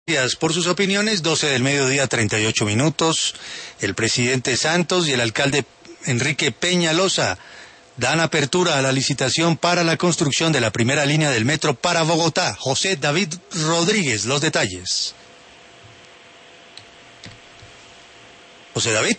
Gracias por sus opiniones. 12 del mediodía, 38 minutos. El presidente Santos y el alcalde Enrique Peñalosa dan apertura a la licitación para la construcción de la primera línea del metro para Bogotá. José David Rodríguez, los detalles. José David.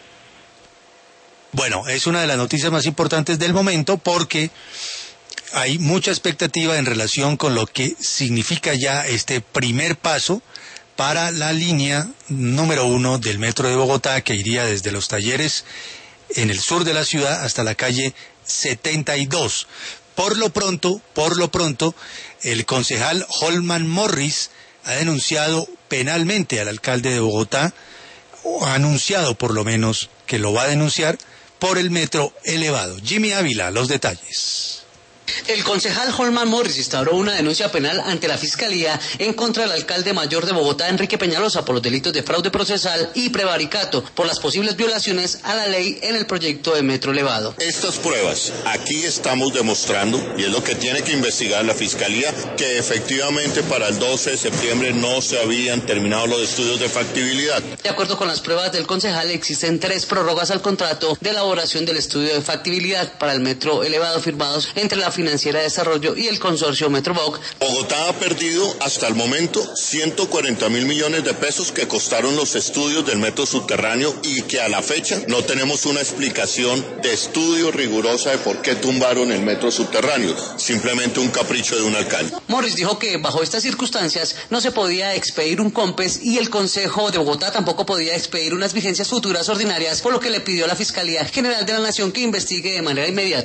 Bueno, es una de las noticias más importantes del momento porque hay mucha expectativa en relación con lo que significa ya este primer paso para la línea número 1 del metro de Bogotá, que iría desde los Talleres en el sur de la ciudad hasta la calle 72. Por lo pronto, el concejal Holman Morris ha denunciado penalmente al alcalde de Bogotá, o ha anunciado por lo menos que lo va a denunciar por el metro elevado. Jimmy Ávila, los detalles. El concejal Holman Morris instauró una denuncia penal ante la Fiscalía en contra del alcalde mayor de Bogotá, Enrique Peñalosa, por los delitos de fraude procesal y prevaricato, por las posibles violaciones a la ley en el proyecto de metro elevado. Estas pruebas, aquí estamos demostrando, y es lo que tiene que investigar la Fiscalía, que efectivamente para el 12 de septiembre no se habían terminado los estudios de factibilidad. De acuerdo con las pruebas del concejal, existen 3 prórrogas al contrato de elaboración del estudio de factibilidad para el metro elevado firmados entre la Financiera de Desarrollo y el consorcio Metroboc. Bogotá ha perdido hasta el momento 140.000 millones de pesos que costaron los estudios del metro subterráneo y que a la fecha no tenemos una explicación de estudio rigurosa de por qué tumbaron el metro subterráneo, simplemente un capricho de un alcalde. Morris dijo que bajo estas circunstancias no se podía expedir un COMPES y el Consejo de Bogotá tampoco podía expedir unas vigencias futuras ordinarias, por lo que le pidió a la Fiscalía General de la Nación que investigue de manera inmediata.